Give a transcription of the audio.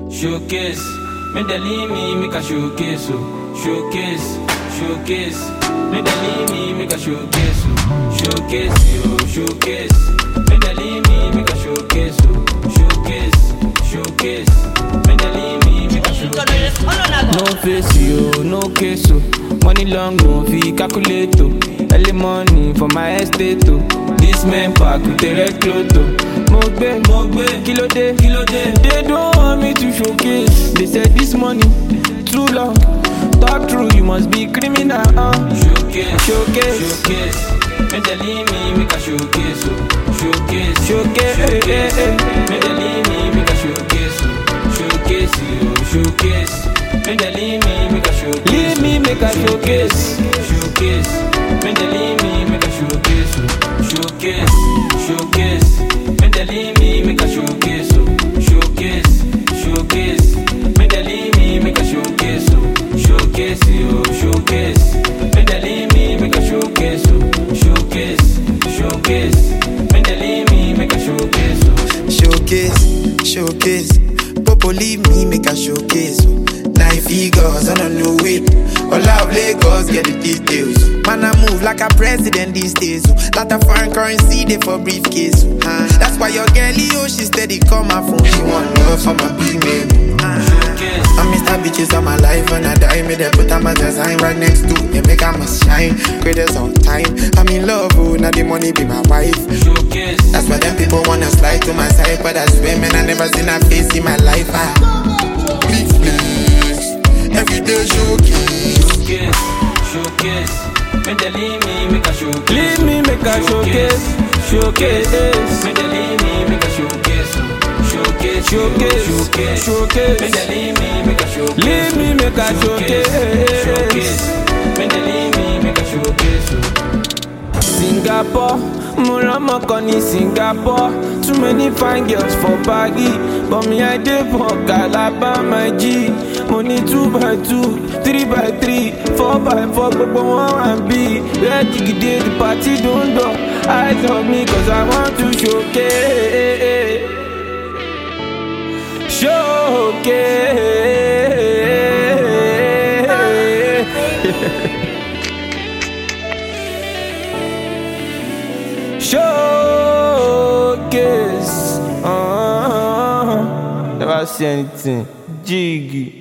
Showcase, me they leave me, make a showcase, oh. Showcase, showcase, me they leave me, make a showcase, oh. Showcase, yo, showcase, me they leave me, make a showcase, oh. Showcase, showcase, me they leave me, make a showcase. No face, yo, no case, oh. Money long, no fee, calculate, oh. Early money for my estate, oh. This man pack with the red cloth, oh. Mogbe, kilo day. They don't want me to showcase. They said this money too long. Talk true, you must be criminal. Showcase. Make they leave me, make a showcase. Showcase. Make they leave me, make a showcase. Showcase. Make they leave me, make a showcase. Leave me, make a showcase. Make they leave me, make a showcase. Showcase. Make they leave me, make a showcase. Showcase. Make they leave me, make a showcase. Showcase. Make they leave me, make a showcase. Showcase. Make they leave me, make a showcase. Showcase. Popo leave me, make a showcase. 9 figures on a new whip. All out Lagos, get the details. Man, I move like a president these days. Lot of foreign currency, they for briefcase. That's why your girlie, she steady call my phone. She want love from my big man. I miss that bitches on my life when I die. Me they put on my design right next to they make I must shine. Greatest on time. I'm in love, oh, now the money be my wife. That's why them people wanna slide to my side, but I swear, man, I never seen her face in my life. Big flex, everyday Showcase. Make they leave me, make a showcase. Leave me, make a showcase. Make they leave me, make a showcase. Showcase. Make they leave me, make a showcase. Leave me, make a showcase. Make they leave me, make a showcase. Singapore, Murama Koni Singapore. Too many fine girls for baggy, but me I dey for Calabar, my G. Money 2x2, 3x3, 4x4, but one and B. Where day the party don't do. Eyes on me 'cause I want to showcase. Showcase. Never see anything. Jiggy.